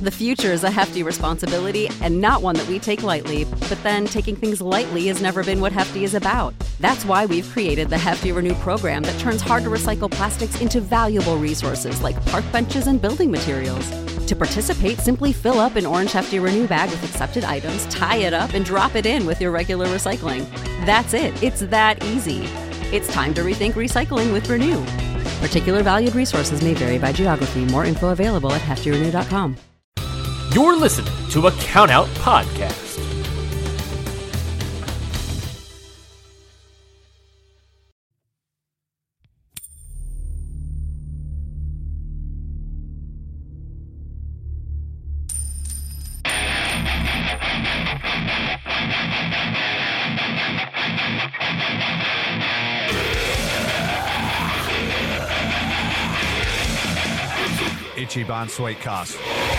The future is a hefty responsibility and not one that we take lightly. But then taking things lightly has never been what Hefty is about. That's why we've created the Hefty Renew program that turns hard-to-recycle plastics into valuable resources like park benches and building materials. To participate, simply fill up an orange Hefty Renew bag with accepted items, tie it up, and drop it in with your regular recycling. That's it. It's that easy. It's time to rethink recycling with Renew. Particular valued resources may vary by geography. More info available at heftyrenew.com. You're listening to a Countout Podcast. Ichiban Sweetcast.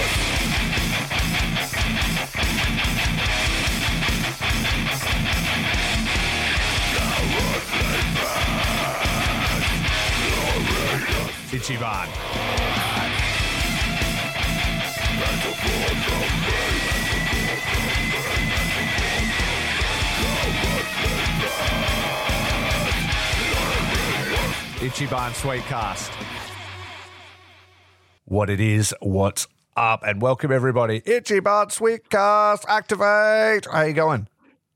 Ichiban. Ichiban Sweetcast. What it is, what's up, and welcome everybody. Ichiban Sweetcast, activate. How you going?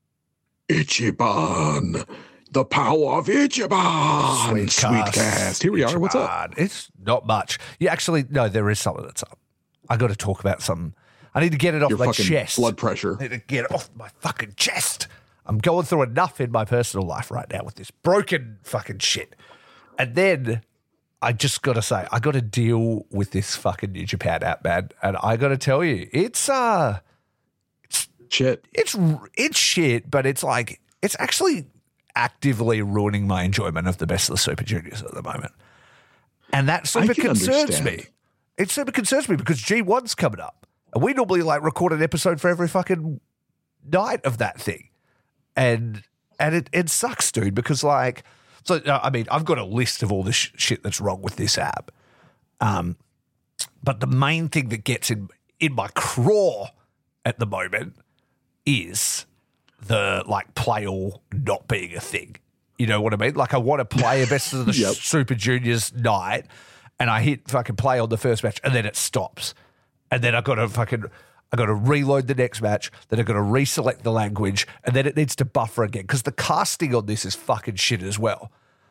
Ichiban, the power of Ichiban. Sweetcast. Here we are. Ichiban. What's up? It's not much. You actually, no, there is something that's up. I got to talk about something. I need to get it off Your my fucking chest. blood pressure. I need to get it off my fucking chest. I'm going through enough in my personal life right now with this broken fucking shit. And then I just got to say, I got to deal with this fucking New Japan app, man. And I got to tell you, it's shit. It's shit, but it's like, it's actually actively ruining my enjoyment of the best of the Super Juniors at the moment. And that super concerns me. It super concerns me because G1's coming up. And we normally like record an episode for every fucking night of that thing. And it sucks, dude, because like, so, I mean, I've got a list of all the shit that's wrong with this app. But the main thing that gets in my craw at the moment is the, like, play all not being a thing. You know what I mean? Like, I want to play a best of the Yep. Super Juniors night, and I hit fucking play on the first match, and then it stops. And then I got to reload the next match, then I've got to reselect the language, and then it needs to buffer again because the casting on this is fucking shit as well.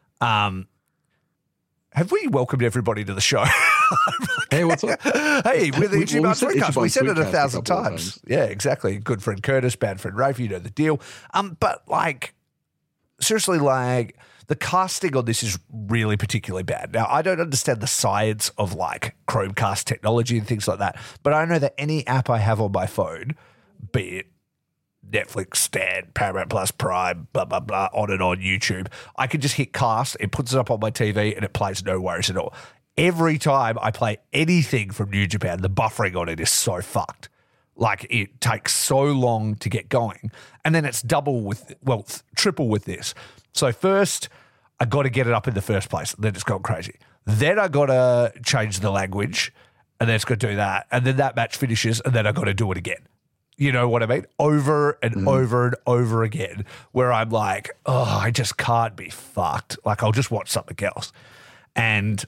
Have we welcomed everybody to the show? Hey, what's up? Hey, we're the Ichiban Sweetcast. We said it Sweetcast 1,000 times. Yeah, exactly. Good friend Curtis, bad friend Rafe, you know the deal. But like, seriously, like, the casting on this is really particularly bad. Now, I don't understand the science of like Chromecast technology and things like that, but I know that any app I have on my phone, be it Netflix, Stan, Paramount Plus, Prime, blah, blah, blah, on and on, YouTube, I can just hit cast, it puts it up on my TV, and it plays no worries at all. Every time I play anything from New Japan, the buffering on it is so fucked. Like, it takes so long to get going. And then it's triple with this. So first, I got to get it up in the first place. Then it's gone crazy. Then I got to change the language, and then it's going to do that. And then that match finishes, and then I got to do it again. You know what I mean? Over and over and over again, where I'm like, oh, I just can't be fucked. Like, I'll just watch something else. And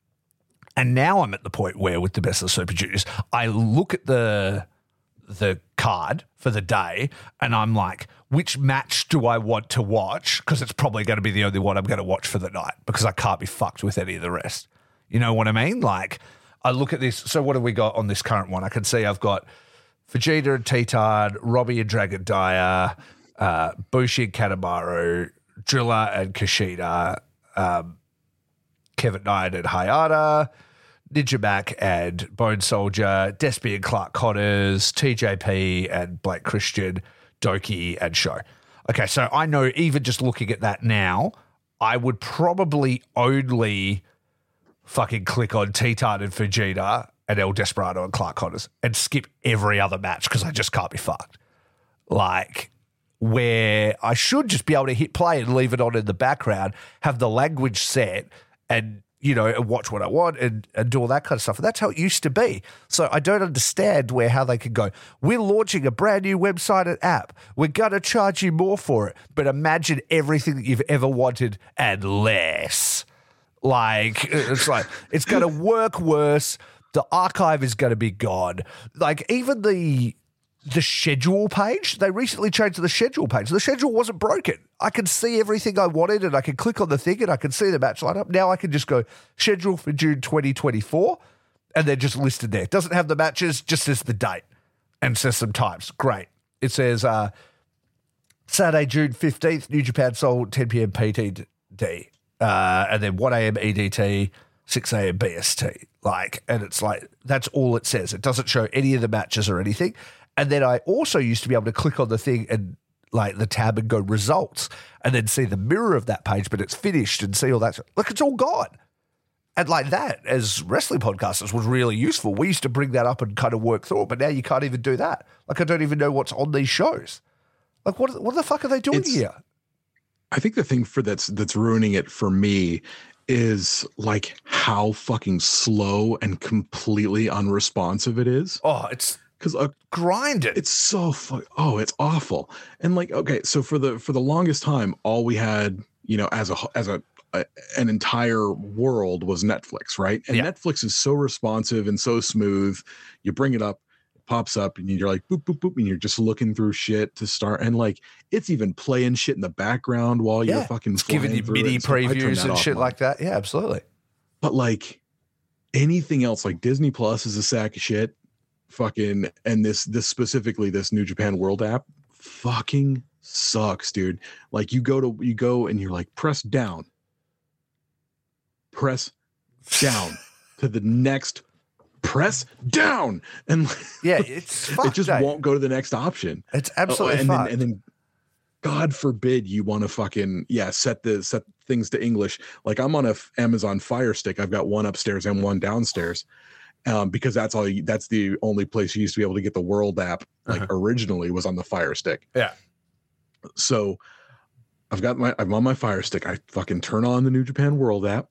now I'm at the point where, with the best of the Super Juniors, I look at the card for the day, and I'm like, which match do I want to watch? Because it's probably going to be the only one I'm going to watch for the night because I can't be fucked with any of the rest. You know what I mean? Like, I look at this. So what have we got on this current one? I can see I've got Vegeta and Titan, Robbie and Dragon Dyer, Bushi and Kanemaru, Drilla and Kushida, Kevin Knight and Hayata, Ninja Mac and Bone Soldier, Despy and Clark Connors, TJP and Blake Christian, Doki and Sho. Okay, so I know even just looking at that now, I would probably only fucking click on Titan and Vegeta and El Desperado and Clark Connors and skip every other match because I just can't be fucked. Like, where I should just be able to hit play and leave it on in the background, have the language set, and and watch what I want and do all that kind of stuff. And that's how it used to be. So I don't understand how they could go, we're launching a brand new website and app. We're going to charge you more for it. But imagine everything that you've ever wanted and less. Like, it's going to work worse. The archive is going to be gone. Like, even the schedule page, they recently changed the schedule page. The schedule wasn't broken. I could see everything I wanted and I could click on the thing and I could see the match lineup. Now I can just go schedule for June 2024 and they're just listed there. It doesn't have the matches, just says the date and says some times. Great. It says Saturday, June 15th, New Japan Seoul, 10 p.m. PTD. And then 1 a.m. EDT, 6 a.m. BST. And it's that's all it says. It doesn't show any of the matches or anything. And then I also used to be able to click on the thing and the tab and go results and then see the mirror of that page, but it's finished and see all that. Look, it's all gone. And that, as wrestling podcasters, was really useful. We used to bring that up and kind of work through it, but now you can't even do that. I don't even know what's on these shows. What the fuck are they doing here? I think the thing that's ruining it for me is how fucking slow and completely unresponsive it is. Oh, it's because grinded. It's so it's awful. And okay, so for the longest time, all we had, as an entire world was Netflix, right? And Netflix is so responsive and so smooth. You bring it up, it pops up, and you're like boop boop boop, and you're just looking through shit to start, and it's even playing shit in the background while you're fucking giving you mini previews and shit like that. Yeah, absolutely. But anything else, Disney Plus is a sack of shit. Fucking, and this specifically, this New Japan World app fucking sucks, dude. You go and you're press down to the next, press down, and it's fucked. It just won't go to the next option. It's absolutely fucked. And then God forbid you want to fucking set things to English. I'm on a Amazon Fire Stick. I've got one upstairs and one downstairs. Because that's the only place you used to be able to get the World app originally was on the Fire Stick. Yeah. So I'm on my Fire Stick. I fucking turn on the New Japan World app.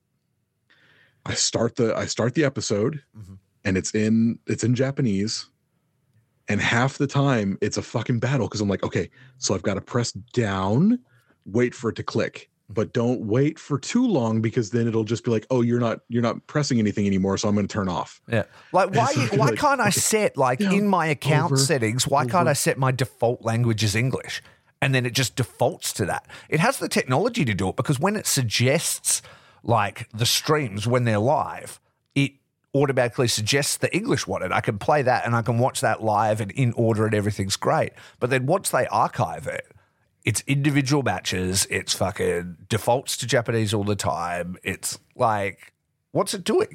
I start the episode and it's in Japanese. And half the time it's a fucking battle because I'm like, okay, so I've got to press down, wait for it to click. But don't wait for too long because then it'll just be like, oh, you're not pressing anything anymore, so I'm going to turn off. Yeah. Why can't I set in my account settings, why can't I set my default language as English? And then it just defaults to that. It has the technology to do it because when it suggests the streams when they're live, it automatically suggests the English one, and I can play that and I can watch that live and in order and everything's great. But then once they archive it, it's individual matches. It's fucking defaults to Japanese all the time. It's what's it doing?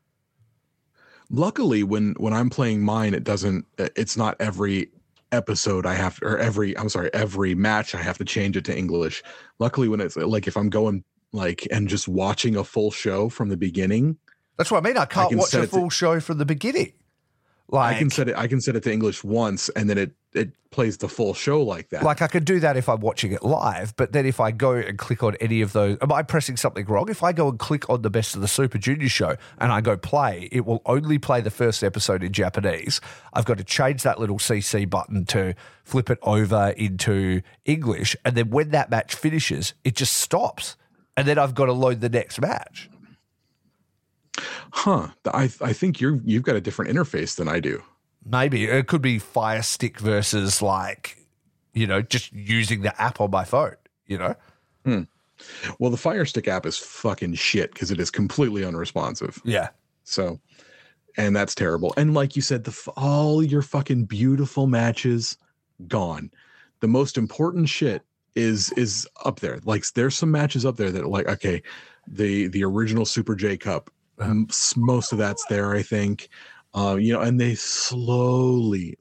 Luckily, when I'm playing mine, it's not every episode every match I have to change it to English. Luckily, when it's if I'm going and just watching a full show from the beginning. That's what I mean. I can't watch a full show from the beginning. I can set it to English once, and then it plays the full show like that. I could do that if I'm watching it live, but then if I go and click on any of those, am I pressing something wrong? If I go and click on the Best of the Super Junior show and I go play, it will only play the first episode in Japanese. I've got to change that little CC button to flip it over into English, and then when that match finishes, it just stops, and then I've got to load the next match. Huh. I think you've got a different interface than I do. Maybe. It could be Fire Stick versus just using the app on my phone, Well, the Fire Stick app is fucking shit because it is completely unresponsive. Yeah. So, and that's terrible. And like you said, all your fucking beautiful matches gone. The most important shit is up there. There's some matches up there that okay, the original Super J Cup, most of that's there, I think. And they slowly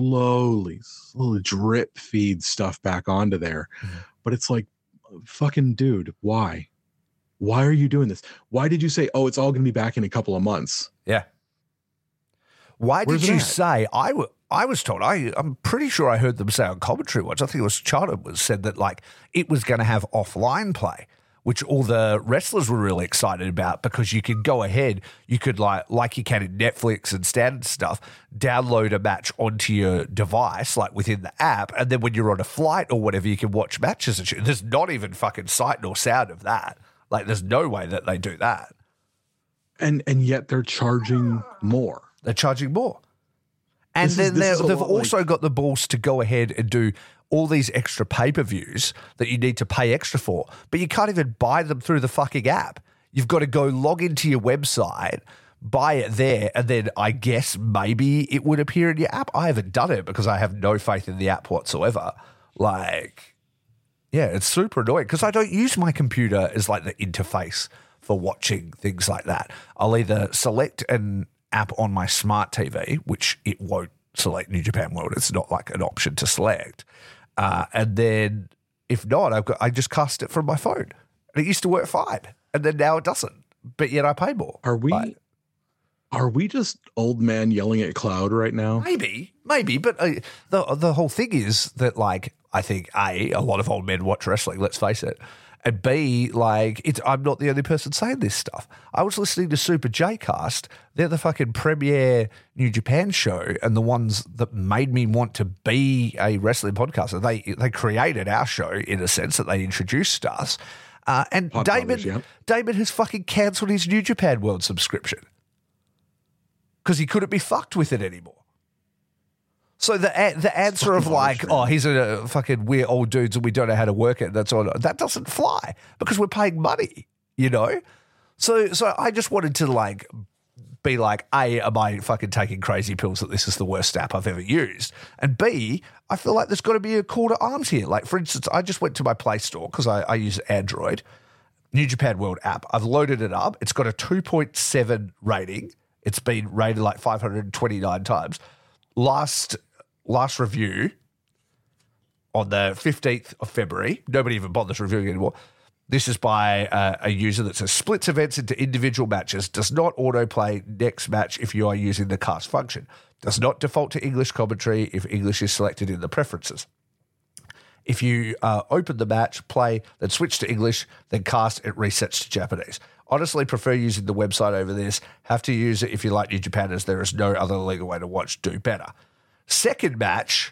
drip feed stuff back onto there. Mm-hmm. But it's fucking dude, why are you doing this? Why did you say, oh, it's all going to be back in a couple of months? Yeah. Why did you say, I was told, I'm pretty sure I heard them say on commentary once, I think it was Charter said that it was going to have offline play. which all the wrestlers were really excited about because you could go ahead, you could like you can in Netflix and standard stuff, download a match onto your device, like within the app, and then when you're on a flight or whatever, you can watch matches and shit. There's not even fucking sight nor sound of that. Like, there's no way that they do that. And yet they're charging more. They're charging more. And then they've also got the balls to go ahead and do all these extra pay-per-views that you need to pay extra for, but you can't even buy them through the fucking app. You've got to go log into your website, buy it there, and then I guess maybe it would appear in your app. I haven't done it because I have no faith in the app whatsoever. Like, yeah, it's super annoying because I don't use my computer as like the interface for watching things like that. I'll either select an app on my smart TV, which it won't select New Japan World. It's not like an option to select. And then if not, I just cast it from my phone. And it used to work fine. And then now it doesn't. But yet I pay more. Are we just old man yelling at cloud right now? Maybe. But the whole thing is that, like, I think, A, a lot of old men watch wrestling, let's face it. And B, like, I'm not the only person saying this stuff. I was listening to Super J-Cast. They're the fucking premier New Japan show and the ones that made me want to be a wrestling podcaster. They created our show in a sense that they introduced us. And Damon has fucking cancelled his New Japan World subscription because he couldn't be fucked with it anymore. So the answer of like, oh, he's a fucking we're old dudes and we don't know how to work it, that's all, that doesn't fly because we're paying money, you know? So I just wanted to like be like, A, am I fucking taking crazy pills that this is the worst app I've ever used? And B, I feel like there's got to be a call to arms here. Like, for instance, I just went to my Play Store because I use Android, New Japan World app. I've loaded it up. It's got a 2.7 rating. It's been rated like 529 times. Last review on the 15th of February. Nobody even bothers reviewing it anymore. This is by a user that says, splits events into individual matches, does not autoplay next match if you are using the cast function, does not default to English commentary if English is selected in the preferences. If you open the match, play, then switch to English, then cast, it resets to Japanese. Honestly, prefer using the website over this. Have to use it if you like New Japan, as there is no other legal way to watch. Do better. Second match,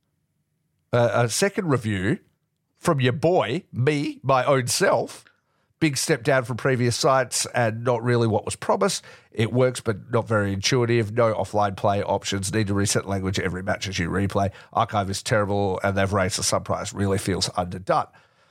a second review from your boy, me, my own self. Big step down from previous sites and not really what was promised. It works, but not very intuitive. No offline play options. Need to reset language every match as you replay. Archive is terrible, and they've raised the sub price. Really feels underdone.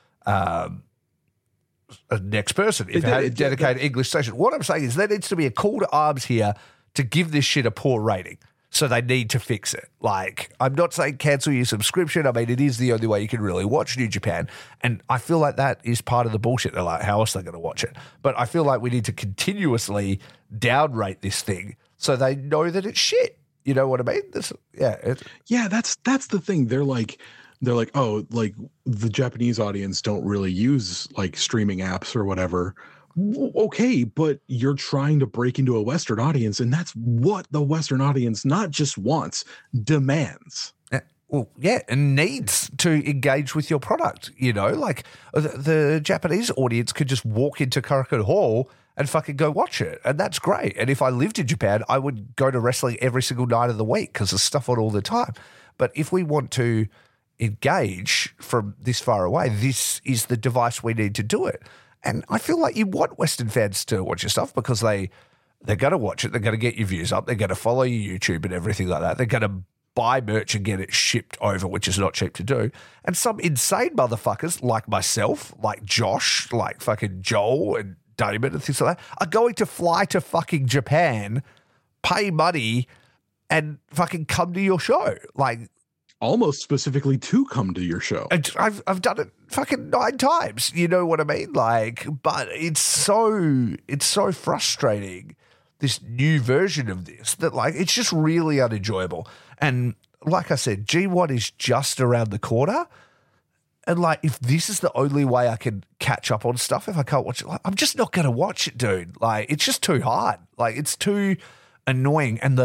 Next person, if you had a dedicated English station. What I'm saying is there needs to be a call to arms here to give this shit a poor rating. So they need to fix it. Like, I'm not saying cancel your subscription. I mean, it is the only way you can really watch New Japan. And I feel like that is part of the bullshit. They're like, how else are they going to watch it? But I feel like we need to continuously downrate this thing so they know that it's shit. You know what I mean? That's the thing. They're like, oh, like the Japanese audience don't really use like streaming apps or whatever. Okay, but you're trying to break into a Western audience, and that's what the Western audience not just wants, demands. Well, yeah, and needs to engage with your product. You know, like the Japanese audience could just walk into Korakuen Hall and fucking go watch it, and that's great. And if I lived in Japan, I would go to wrestling every single night of the week because there's stuff on all the time. But if we want to engage from this far away, this is the device we need to do it. And I feel like you want Western fans to watch your stuff because they're going to watch it. They're going to get your views up. They're going to follow your YouTube and everything like that. They're going to buy merch and get it shipped over, which is not cheap to do. And some insane motherfuckers like myself, like Josh, like fucking Joel and Damon and things like that are going to fly to fucking Japan, pay money, and fucking come to your show. Like, almost specifically to come to your show. And I've done it fucking 9 times. You know what I mean? Like, but it's so frustrating, this new version of this, that like it's just really unenjoyable. And like I said, G1 is just around the corner. And like, if this is the only way I can catch up on stuff, if I can't watch it, like, I'm just not going to watch it, dude. Like, it's just too hard. Like, it's too annoying. And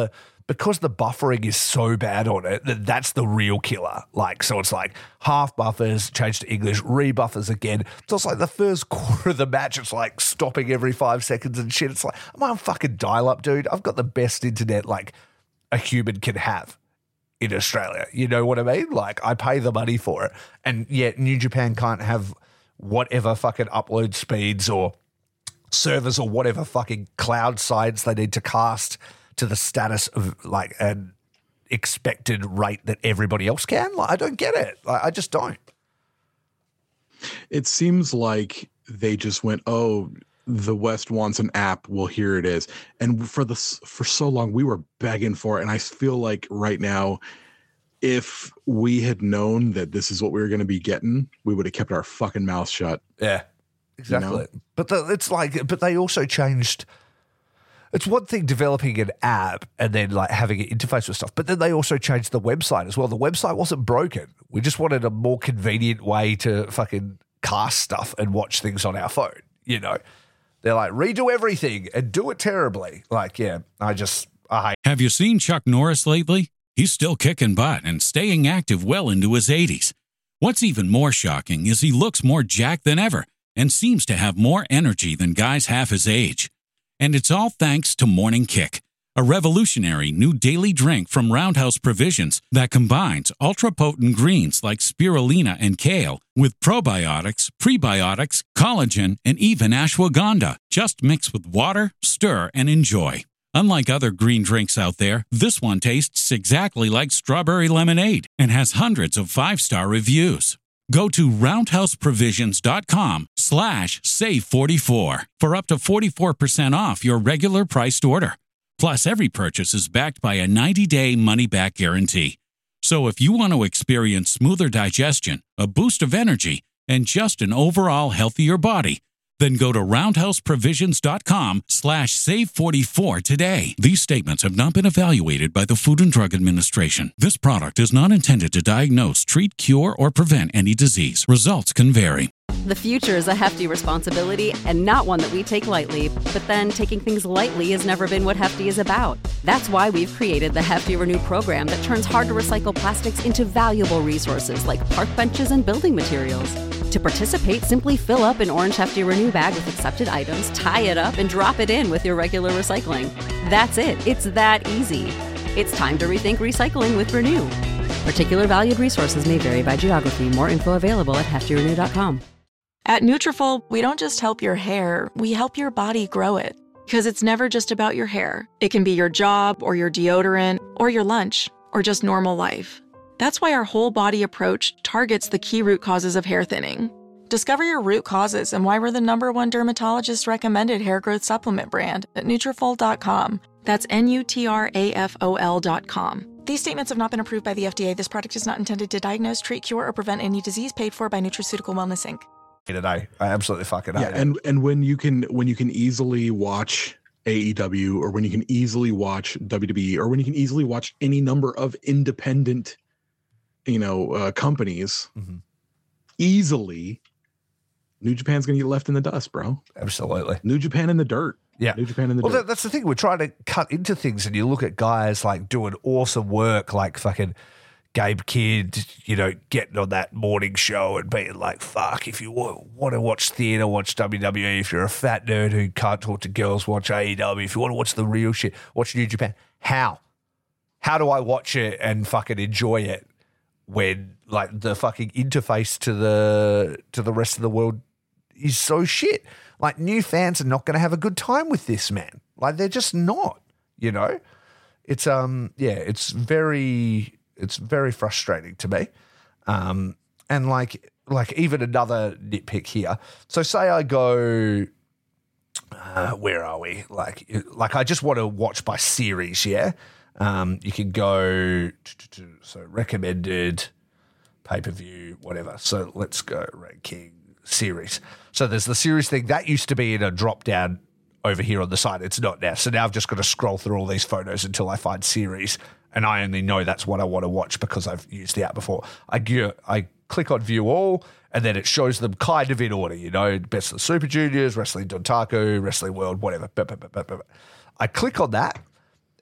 because the buffering is so bad on it, that's the real killer. Like, so it's like half buffers, change to English, rebuffers again. So it's like the first quarter of the match, it's like stopping every 5 seconds and shit. It's like, I'm on fucking dial-up, dude. I've got the best internet like a human can have in Australia. You know what I mean? Like, I pay the money for it. And yet New Japan can't have whatever fucking upload speeds or servers or whatever fucking cloud sites they need to cast to the status of like an expected rate that everybody else can. Like, I don't get it. Like, I just don't. It seems like they just went, oh, the West wants an app. Well, here it is. And for so long, we were begging for it. And I feel like right now, if we had known that this is what we were going to be getting, we would have kept our fucking mouth shut. Yeah, exactly. You know? But they also changed. It's one thing developing an app and then like having an interface with stuff, but then they also changed the website as well. The website wasn't broken. We just wanted a more convenient way to fucking cast stuff and watch things on our phone. You know, they're like, redo everything and do it terribly. Like, yeah, I hate. Have you seen Chuck Norris lately? He's still kicking butt and staying active well into his 80s. What's even more shocking is he looks more jacked than ever and seems to have more energy than guys half his age. And it's all thanks to Morning Kick, a revolutionary new daily drink from Roundhouse Provisions that combines ultra-potent greens like spirulina and kale with probiotics, prebiotics, collagen, and even ashwagandha. Just mix with water, stir, and enjoy. Unlike other green drinks out there, this one tastes exactly like strawberry lemonade and has hundreds of 5-star reviews. Go to roundhouseprovisions.com/save44 for up to 44% off your regular priced order. Plus, every purchase is backed by a 90-day money-back guarantee. So if you want to experience smoother digestion, a boost of energy, and just an overall healthier body, then go to roundhouseprovisions.com/save44 today. These statements have not been evaluated by the Food and Drug Administration. This product is not intended to diagnose, treat, cure, or prevent any disease. Results can vary. The future is a hefty responsibility and not one that we take lightly, but then taking things lightly has never been what Hefty is about. That's why we've created the Hefty Renew program that turns hard-to-recycle plastics into valuable resources like park benches and building materials. To participate, simply fill up an orange Hefty Renew bag with accepted items, tie it up, and drop it in with your regular recycling. That's it. It's that easy. It's time to rethink recycling with Renew. Particular valued resources may vary by geography. More info available at heftyrenew.com. At Nutrafol, we don't just help your hair, we help your body grow it. Because it's never just about your hair. It can be your job, or your deodorant, or your lunch, or just normal life. That's why our whole body approach targets the key root causes of hair thinning. Discover your root causes and why we're the #1 dermatologist recommended hair growth supplement brand at Nutrafol.com. That's Nutrafol.com. These statements have not been approved by the FDA. This product is not intended to diagnose, treat, cure, or prevent any disease. Paid for by Nutraceutical Wellness, Inc. Today, I absolutely fucking hate Yeah, it. and when you can easily watch AEW, or when you can easily watch WWE, or when you can easily watch any number of independent, companies, easily, New Japan's gonna get left in the dust, bro. Absolutely. New Japan in the dirt. Yeah. New Japan in the Well, dirt. that's the thing. We're trying to cut into things, and you look at guys like doing awesome work, like fucking Gabe Kidd, getting on that morning show and being like, fuck, if you want to watch theater, watch WWE. If you're a fat nerd who can't talk to girls, watch AEW. If you want to watch the real shit, watch New Japan. How? How do I watch it and fucking enjoy it when like the fucking interface to the rest of the world is so shit? Like, new fans are not going to have a good time with this, man. Like, they're just not, It's it's very frustrating to me. And like even another nitpick here. So say I go, where are we? Like I just want to watch by series. Yeah. You can go so recommended, pay-per-view, whatever. So let's go ranking series. So there's the series thing that used to be in a drop down over here on the side. It's not now. So now I've just got to scroll through all these photos until I find series. And I only know that's what I want to watch because I've used the app before. I click on view all, and then it shows them kind of in order, Best of the Super Juniors, Wrestling Dontaku, Wrestling World, whatever. I click on that,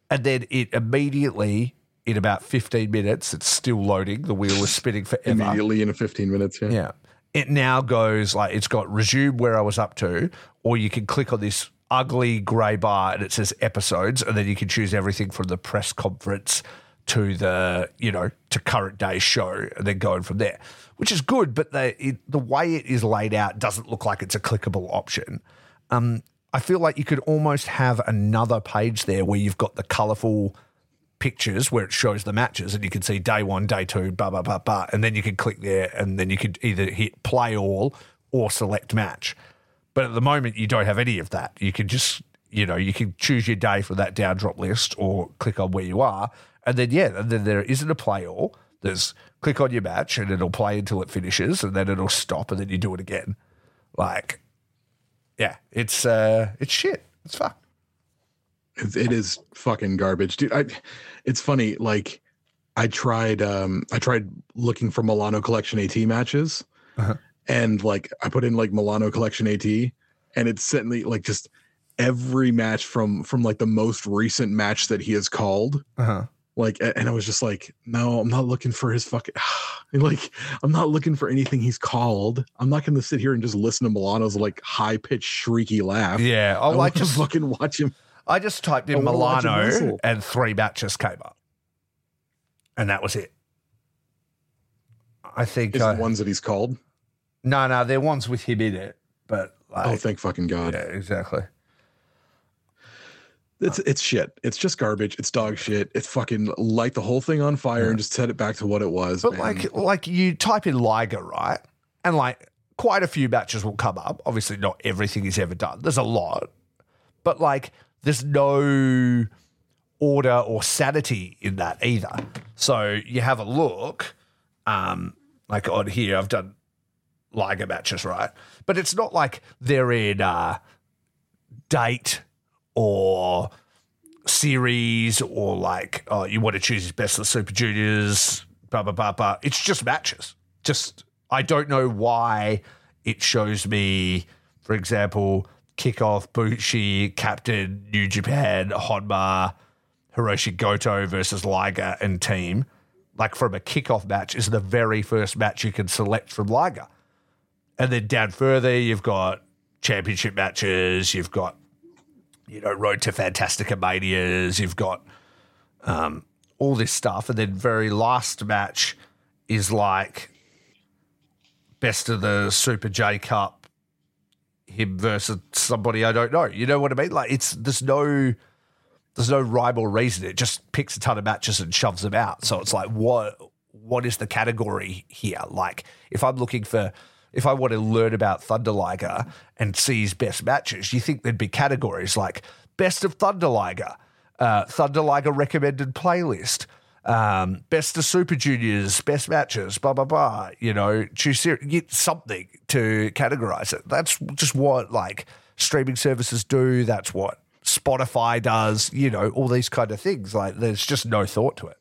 And then it immediately, in about 15 minutes, it's still loading. The wheel is spinning forever. Immediately in 15 minutes, yeah. Yeah. It now goes like it's got resume where I was up to, or you can click on this ugly grey bar and it says episodes, and then you can choose everything from the press conference to the, to current day show, and then going from there, which is good. But the way it is laid out doesn't look like it's a clickable option. I feel like you could almost have another page there where you've got the colourful pictures where it shows the matches, and you can see day 1, day 2, blah, blah, blah, blah, and then you can click there, and then you could either hit play all or select match. But at the moment, you don't have any of that. You can just, you can choose your day for that down drop list or click on where you are. And then, and then there isn't a play all. There's click on your match and it'll play until it finishes, and then it'll stop, and then you do it again. Like, yeah, it's shit. It's fucked. It is fucking garbage, dude. It's funny. Like, I tried looking for Milano Collection AT matches, and like I put in like Milano Collection AT, and it sent me like just every match from like the most recent match that he has called. Like, and I was just like, no, I'm not looking for his fucking, like, I'm not looking for anything he's called. I'm not going to sit here and just listen to Milano's like high pitched shrieky laugh. Yeah, I want to fucking watch him. I just typed in Milano and 3 matches came up. And that was it. I think. Is it ones that he's called? No, they're ones with him in it. But like, oh, thank fucking God. Yeah, exactly. It's shit. It's just garbage. It's dog shit. It's fucking light the whole thing on fire and just set it back to what it was. But man. like you type in Liger, right? And like quite a few matches will come up. Obviously not everything is ever done. There's a lot. But like there's no order or sanity in that either. So you have a look, like on here, I've done Liger matches, right? But it's not like they're in date or series or like, oh, you want to choose his best of the Super Juniors, blah, blah, blah, blah. It's just matches. Just, I don't know why it shows me, for example, Kickoff, Bushi, Captain, New Japan, Honma, Hiroshi Goto versus Liger and team. Like from a kickoff match is the very first match you can select from Liger. And then down further, you've got championship matches, you've got Road to Fantastica Manias, you've got all this stuff. And then very last match is like best of the Super J Cup, him versus somebody I don't know. You know what I mean? Like there's no rhyme or reason. It just picks a ton of matches and shoves them out. So it's like, what is the category here? Like if I want to learn about Thunder Liger and see his best matches, you think there'd be categories like best of Thunder Liger, Thunder Liger recommended playlist, best of Super Juniors, best matches, blah, blah, blah. Choose get something to categorize it. That's just what like streaming services do. That's what Spotify does, all these kind of things. Like there's just no thought to it.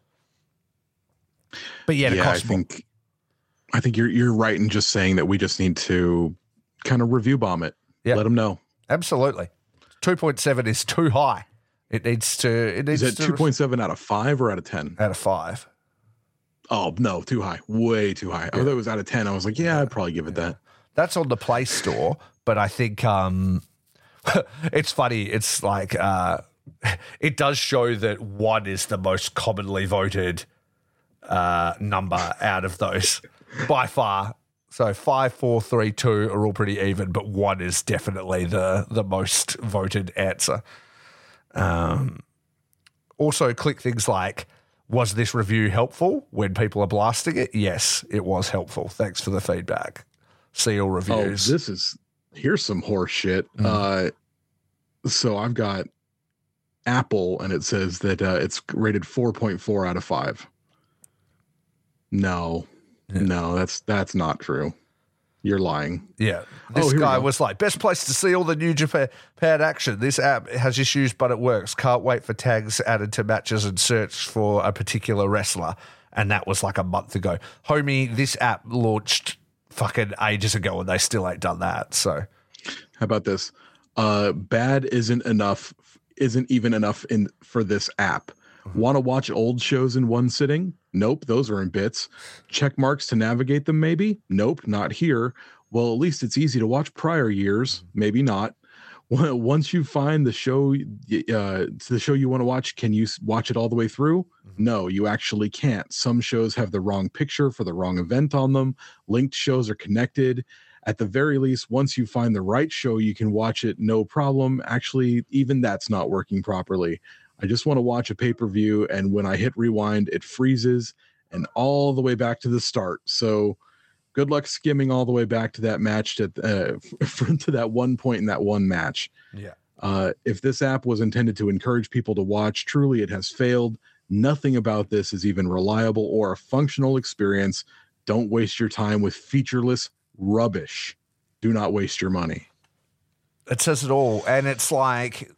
But yeah, it costs more. I think you're right in just saying that we just need to kind of review bomb it. Let them know. Absolutely. 2.7 is too high. It needs to. Is it 2.7 out of 5 or out of 10? Out of 5. Oh no, too high. Way too high. I thought it was out of 10. I was like, yeah, I'd probably give it that. That's on the Play Store, but I think it's funny. It's like it does show that 1 is the most commonly voted number out of those by far. So 5, 4, 3, 2 are all pretty even, but 1 is definitely the most voted answer. Also, click things like, was this review helpful when people are blasting it? Yes, it was helpful. Thanks for the feedback. See all reviews. Oh, here's some horse shit. So I've got Apple, and it says that it's rated 4.4 out of 5. No, that's not true. You're lying. Yeah. This guy was like, best place to see all the New Japan action. This app has issues, but it works. Can't wait for tags added to matches and search for a particular wrestler. And that was like a month ago. Homie, this app launched fucking ages ago and they still ain't done that. So how about this? Bad isn't enough isn't even enough for this app. Want to watch old shows in one sitting? Nope, those are in bits. Check marks to navigate them, maybe? Nope, not here. Well, at least it's easy to watch prior years. Maybe not. Once you find the show you want to watch, can you watch it all the way through? No, you actually can't. Some shows have the wrong picture for the wrong event on them. Linked shows are connected. At the very least, once you find the right show, you can watch it, no problem. Actually, even that's not working properly. I just want to watch a pay-per-view, and when I hit rewind, it freezes and all the way back to the start. So good luck skimming all the way back to that match, to that one point in that one match. Yeah. If this app was intended to encourage people to watch, truly it has failed. Nothing about this is even reliable or a functional experience. Don't waste your time with featureless rubbish. Do not waste your money. It says it all. And it's like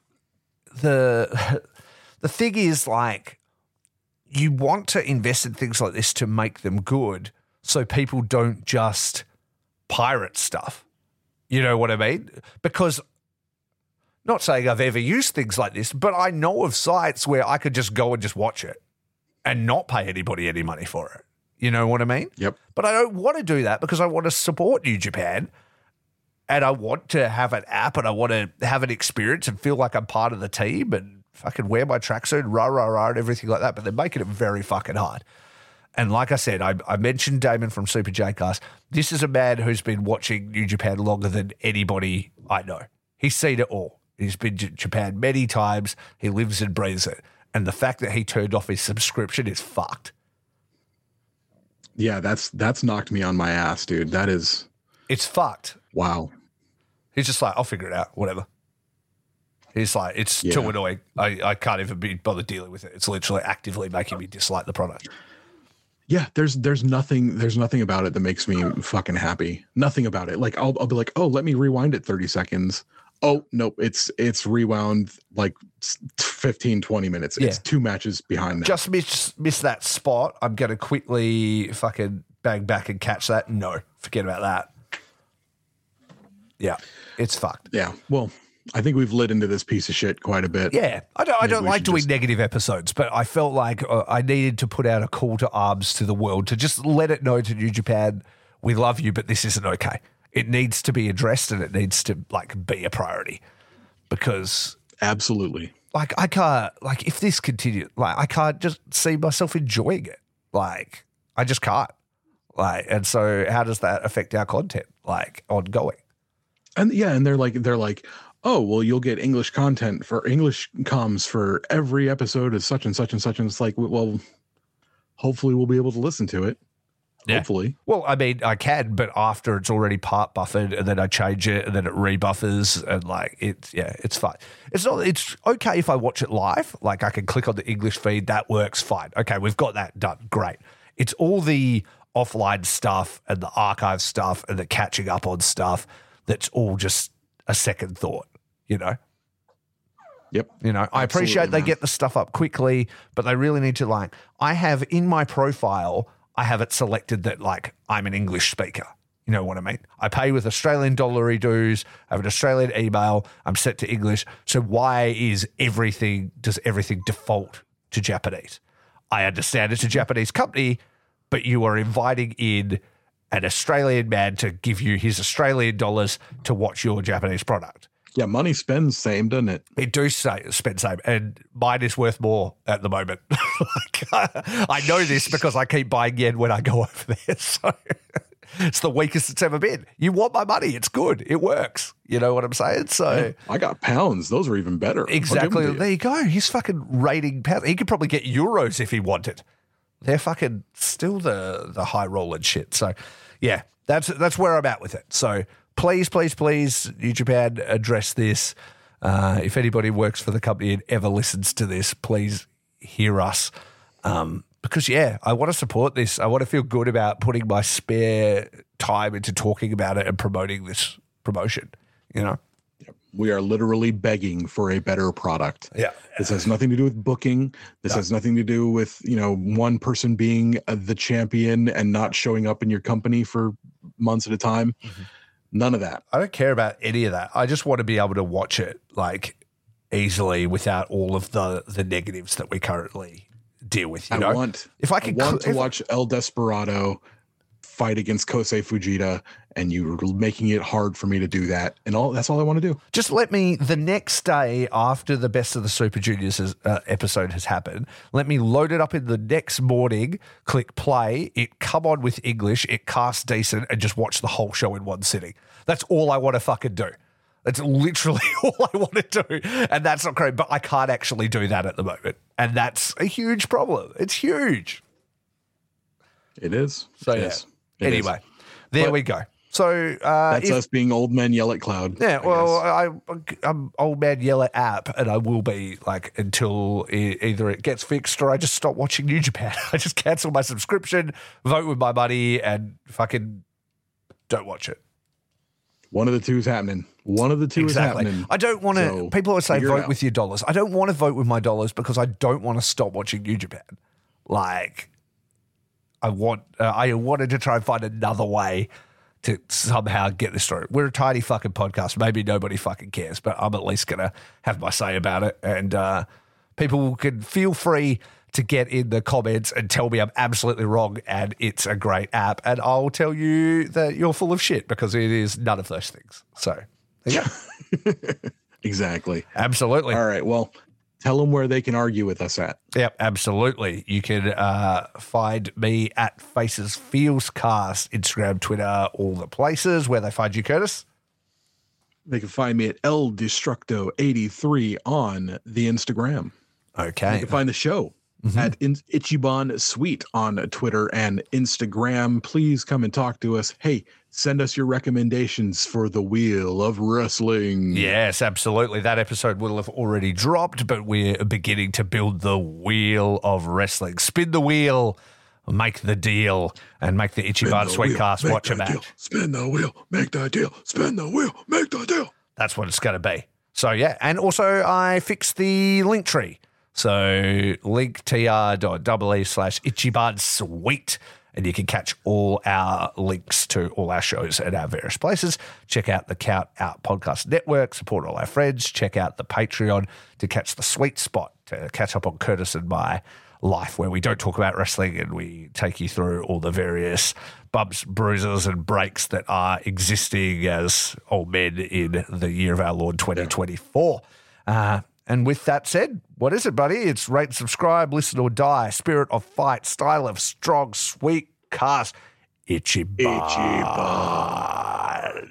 the thing is, like, you want to invest in things like this to make them good so people don't just pirate stuff. You know what I mean? Because, not saying I've ever used things like this, but I know of sites where I could just go and just watch it and not pay anybody any money for it. You know what I mean? Yep. But I don't want to do that because I want to support New Japan and I want to have an app and I want to have an experience and feel like I'm part of the team and fucking wear my tracksuit, rah, and everything like that. But they're making it very fucking hard. And like I said, I mentioned Damon from Super J-Cast. This is a man who's been watching New Japan longer than anybody I know. He's seen it all. He's been to Japan many times. He lives and breathes it. And the fact that he turned off his subscription is fucked. Yeah, that's knocked me on my ass, dude. It's fucked. Wow. He's just like, I'll figure it out, whatever. He's like, it's too annoying. I can't even be bothered dealing with it. It's literally actively making me dislike the product. Yeah, there's nothing about it that makes me fucking happy. Nothing about it. Like I'll be like, oh, let me rewind it 30 seconds. Oh, nope, it's rewound like 15, 20 minutes. Yeah. It's 2 matches behind that. Just miss that spot. I'm going to quickly fucking bang back and catch that. No, forget about that. Yeah, it's fucked. Yeah, well, I think we've lit into this piece of shit quite a bit. Yeah, I don't like doing negative episodes, but I felt like I needed to put out a call to arms to the world to just let it know to New Japan, we love you, but this isn't okay. It needs to be addressed and it needs to like be a priority because absolutely, like I can't, like if this continues, like I can't just see myself enjoying it. Like I just can't. Like, and so how does that affect our content like ongoing? And yeah, and they're like, oh, well, you'll get English content for English comms for every episode of such and such and such. And it's like, well, hopefully we'll be able to listen to it. Yeah. Hopefully. Well, I mean, I can, but after it's already part buffered and then I change it and then it rebuffers and like it's fine. It's okay if I watch it live. Like I can click on the English feed. That works fine. Okay, we've got that done. Great. It's all the offline stuff and the archive stuff and the catching up on stuff that's all just a second thought, you know? Yep. You know, I appreciate they get the stuff up quickly, but they really need to like, I have in my profile, I have it selected that like I'm an English speaker. You know what I mean? I pay with Australian dollar dues. I have an Australian email. I'm set to English. So why does everything default to Japanese? I understand it's a Japanese company, but you are inviting in an Australian man to give you his Australian dollars to watch your Japanese product. Yeah, money spends same, doesn't it? It do spend same, and mine is worth more at the moment. I know this because I keep buying yen when I go over there. So it's the weakest it's ever been. You want my money? It's good. It works. You know what I'm saying? So yeah, I got pounds. Those are even better. Exactly. There you go. He's fucking rating pounds. He could probably get euros if he wanted. They're fucking still the high rolling shit. So yeah, that's where I'm at with it. So please, New Japan, address this. If anybody works for the company and ever listens to this, please hear us. Because, yeah, I want to support this. I want to feel good about putting my spare time into talking about it and promoting this promotion, you know? We are literally begging for a better product. Yeah. This has nothing to do with booking. This has nothing to do with, one person being the champion and not showing up in your company for months at a time. Mm-hmm. None of that. I don't care about any of that. I just want to be able to watch it like easily without all of the negatives that we currently deal with. I want to watch El Desperado fight against Kosei Fujita, and you're making it hard for me to do that. And that's all I want to do. Just let me, the next day after the Best of the Super Juniors episode has happened, let me load it up in the next morning, click play, it come on with English, it casts decent, and just watch the whole show in one sitting. That's all I want to fucking do. That's literally all I want to do. And that's not great, but I can't actually do that at the moment. And that's a huge problem. It's huge. It is. So, yeah. Anyway, there we go. So that's us being old men yell at cloud. Yeah, I'm old man yell at app, and I will be like until either it gets fixed or I just stop watching New Japan. I just cancel my subscription, vote with my money, and fucking don't watch it. One of the two is happening. Is happening. I don't want to. So people always say vote with your dollars. I don't want to vote with my dollars because I don't want to stop watching New Japan. Like, I wanted to try and find another way to somehow get this through. We're a tiny fucking podcast. Maybe nobody fucking cares, but I'm at least going to have my say about it. And people can feel free to get in the comments and tell me I'm absolutely wrong and it's a great app. And I'll tell you that you're full of shit because it is none of those things. So there you go. Exactly. Absolutely. All right. Well, tell them where they can argue with us at. Yep, absolutely. You can find me at Faces Feels Cast, Instagram, Twitter, all the places. Where they find you, Curtis? They can find me at El Destructo83 on the Instagram. Okay. You can find the show at Ichiban Suite on Twitter and Instagram. Please come and talk to us. Hey, send us your recommendations for the Wheel of Wrestling. Yes, absolutely. That episode will have already dropped, but we're beginning to build the Wheel of Wrestling. Spin the wheel, make the deal, and make the Ichiban Sweetcast watch a match. Spin the wheel, make the deal. Spin the wheel, make the deal. That's what it's going to be. So, yeah. And also, I fixed the link tree. So, linktr.ee/Ichiban Sweet. And you can catch all our links to all our shows at our various places. Check out the Count Out Podcast Network, support all our friends. Check out the Patreon to catch the sweet spot, to catch up on Curtis and my life, where we don't talk about wrestling and we take you through all the various bumps, bruises, and breaks that are existing as old men in the year of our Lord 2024. And with that said, what is it, buddy? It's rate, subscribe, listen or die, spirit of fight, style of strong, sweet cast, Ichiban.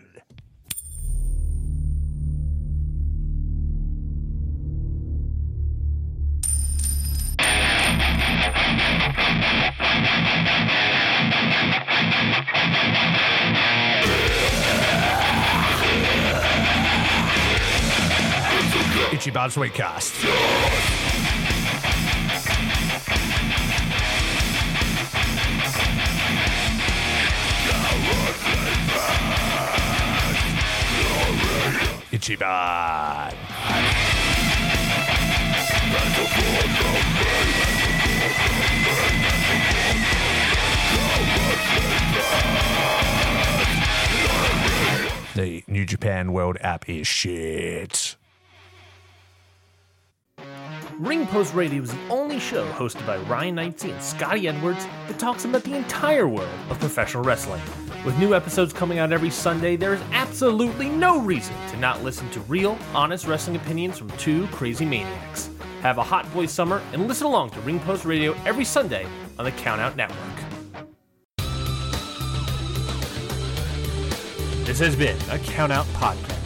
Ichiban Sweetcast. Ichiban. The New Japan World app is shit. Ring Post Radio is the only show hosted by Ryan Knightsey and Scotty Edwards that talks about the entire world of professional wrestling. With new episodes coming out every Sunday, there is absolutely no reason to not listen to real, honest wrestling opinions from two crazy maniacs. Have a hot boy summer and listen along to Ring Post Radio every Sunday on the Count Out Network. This has been a Count Out Podcast.